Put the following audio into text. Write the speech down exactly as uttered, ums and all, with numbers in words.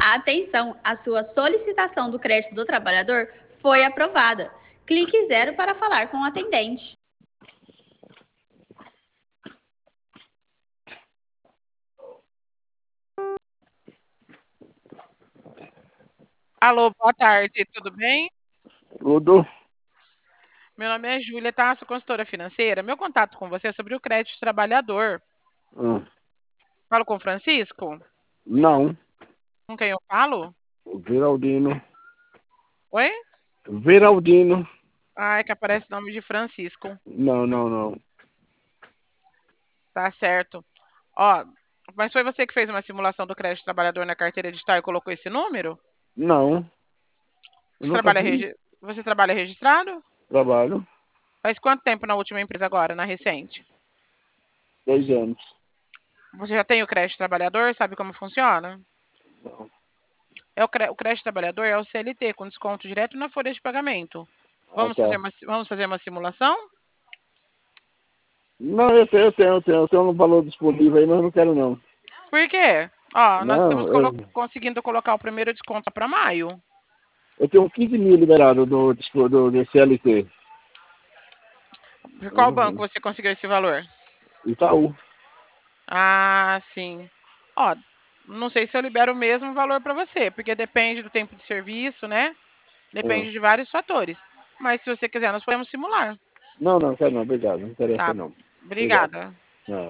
Atenção, a sua solicitação do crédito do trabalhador foi aprovada. Clique zero para falar com o atendente. Alô, boa tarde, tudo bem? Tudo? Meu nome é Júlia, tá? Sou consultora financeira. Meu contato com você é sobre o crédito trabalhador. Hum, Falo com o Francisco? não. Com quem eu falo? Veraldino. Oi? Veraldino. Ah, é que aparece o nome de Francisco. Não, não, não. Tá certo. Ó, mas foi você que fez uma simulação do crédito trabalhador na carteira digital e colocou esse número? Não. Eu Você nunca trabalha, fiz regi... você trabalha registrado? trabalho. Faz quanto tempo na última empresa agora, na recente? Dois anos. Você já tem o crédito trabalhador? Sabe como funciona? Não. É o, cre... o crédito trabalhador é o C L T, com desconto direto na folha de pagamento. Ah, Vamos fazer tá. uma, vamos fazer uma simulação? Não, eu tenho, eu tenho, eu tenho. Eu tenho um valor disponível aí, mas eu não quero não. Por quê? Ó, nós estamos Não, colo- eu, conseguindo colocar o primeiro desconto para maio. eu tenho quinze mil liberado do, do, do, do C L T. Por qual banco Uhum. você conseguiu esse valor? Itaú. Ah, sim. Ó, não sei se eu libero o mesmo valor para você, porque depende do tempo de serviço, né? Ah. Depende de vários fatores. Mas se você quiser, nós podemos simular. Não, não, quero não. Obrigado. Não interessa Tá. não. Obrigado. Obrigada.